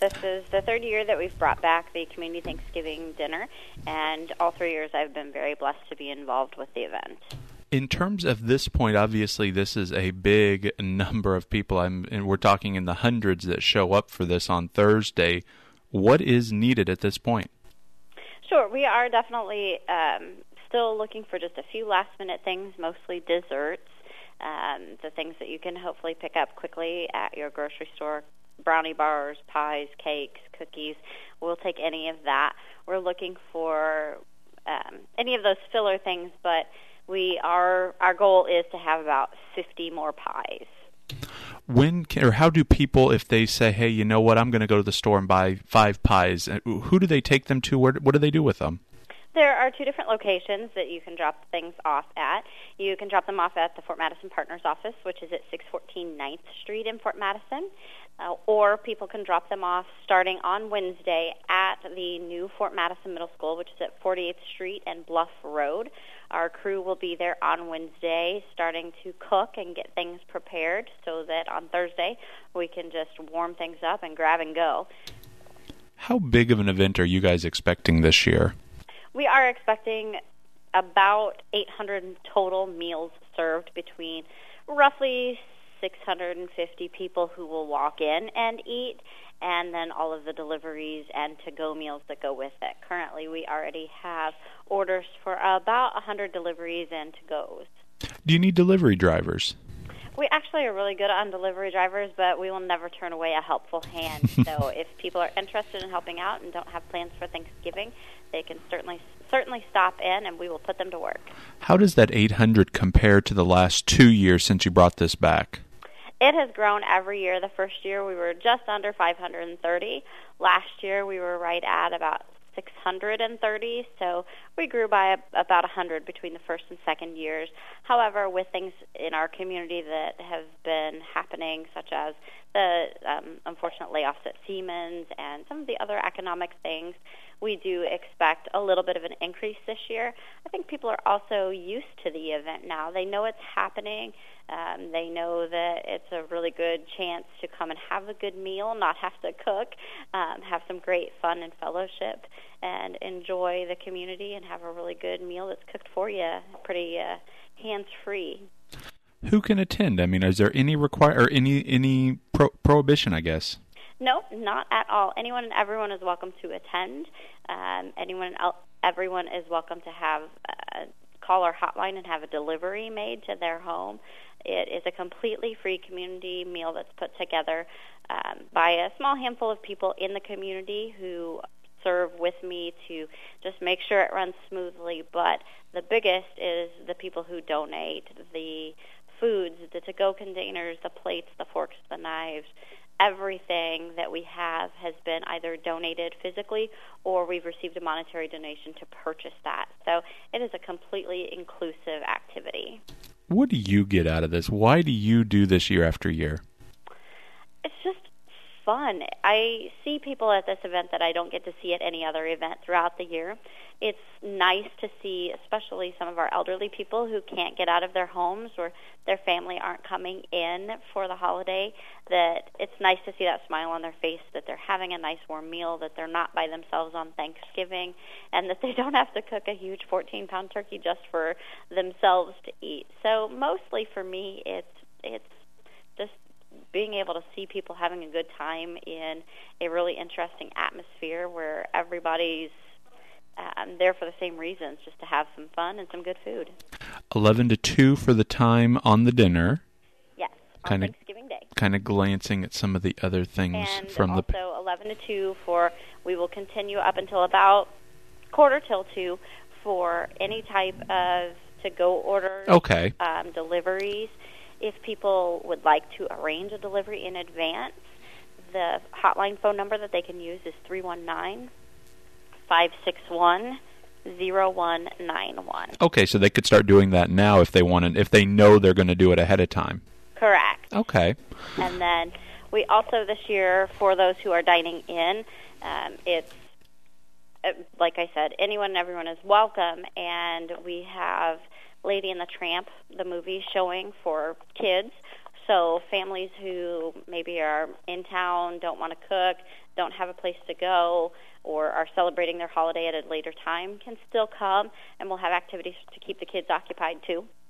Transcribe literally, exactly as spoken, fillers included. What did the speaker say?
This is the third year that we've brought back the Community Thanksgiving Dinner, and all three years I've been very blessed to be involved with the event. In terms of this point, obviously this is a big number of people, I'm, and we're talking in the hundreds that show up for this on Thursday. What is needed at this point? Sure, we are definitely um, still looking for just a few last-minute things, mostly desserts, um, the things that you can hopefully pick up quickly at your grocery store, brownie bars, pies, cakes, cookies. We'll take any of that. We're looking for um, any of those filler things, but we are our goal is to have about fifty more pies. When can, or how do people, if they say, hey, you know what, I'm going to go to the store and buy five pies, who do they take them to? Where, what do they do with them? There are two different locations that you can drop things off at. You can drop them off at the Fort Madison Partners Office, which is at six fourteen ninth Street in Fort Madison, uh, or people can drop them off starting on Wednesday at the new Fort Madison Middle School, which is at forty-eighth Street and Bluff Road. Our crew will be there on Wednesday starting to cook and get things prepared so that on Thursday we can just warm things up and grab and go. How big of an event are you guys expecting this year? We are expecting about eight hundred total meals served between roughly six hundred fifty people who will walk in and eat, and then all of the deliveries and to-go meals that go with it. Currently, we already have orders for about one hundred deliveries and to-goes. Do you need delivery drivers? We actually are really good on delivery drivers, but we will never turn away a helpful hand. So if people are interested in helping out and don't have plans for Thanksgiving, they can certainly certainly stop in, and we will put them to work. How does that eight hundred compare to the last two years since you brought this back? It has grown every year. The first year we were just under five hundred thirty. Last year we were right at about six hundred thirty, so we grew by about one hundred between the first and second years. However, with things in our community that have been happening, such as the um, unfortunate layoffs at Siemens and some of the other economic things, we do expect a little bit of an increase this year. I think people are also used to the event now. They know it's happening. Um, they know that it's a really good chance to come and have a good meal, not have to cook, um, have some great fun and fellowship, and enjoy the community and have a really good meal that's cooked for you, pretty uh, hands-free. Who can attend? I mean, is there any require or any any pro- prohibition, I guess? No, not at all. Anyone and everyone is welcome to attend. Um, anyone and el- everyone is welcome to have uh, call our hotline and have a delivery made to their home. It is a completely free community meal that's put together um, by a small handful of people in the community who serve with me to just make sure it runs smoothly. But the biggest is the people who donate, the foods, the to-go containers, the plates, the forks, the knives. Everything that we have has been either donated physically or we've received a monetary donation to purchase that. So it is a completely inclusive activity. What do you get out of this? Why do you do this year after year? It's just fun. I see people at this event that I don't get to see at any other event throughout the year. It's nice to see, especially some of our elderly people who can't get out of their homes or their family aren't coming in for the holiday, that it's nice to see that smile on their face, that they're having a nice warm meal, that they're not by themselves on Thanksgiving, and that they don't have to cook a huge fourteen-pound turkey just for themselves to eat. So mostly for me, it's it's just being able to see people having a good time in a really interesting atmosphere where everybody's um, there for the same reasons, just to have some fun and some good food. eleven to two for the time on the dinner. Yes, on kinda, Thanksgiving Day. Kind of glancing at some of the other things and from also the... also eleven to two for, we will continue up until about quarter till two for any type of to-go orders, okay. um, deliveries. If people would like to arrange a delivery in advance, the hotline phone number that they can use is three one nine, five six one, zero one nine one. Okay, so they could start doing that now if they want to, if they know they're going to do it ahead of time. Correct. Okay. And then we also this year, for those who are dining in, um, it's, uh, like I said, anyone and everyone is welcome, and we have Lady and the Tramp, the movie, showing for kids. So families who maybe are in town, don't want to cook, don't have a place to go or are celebrating their holiday at a later time can still come, and we'll have activities to keep the kids occupied too.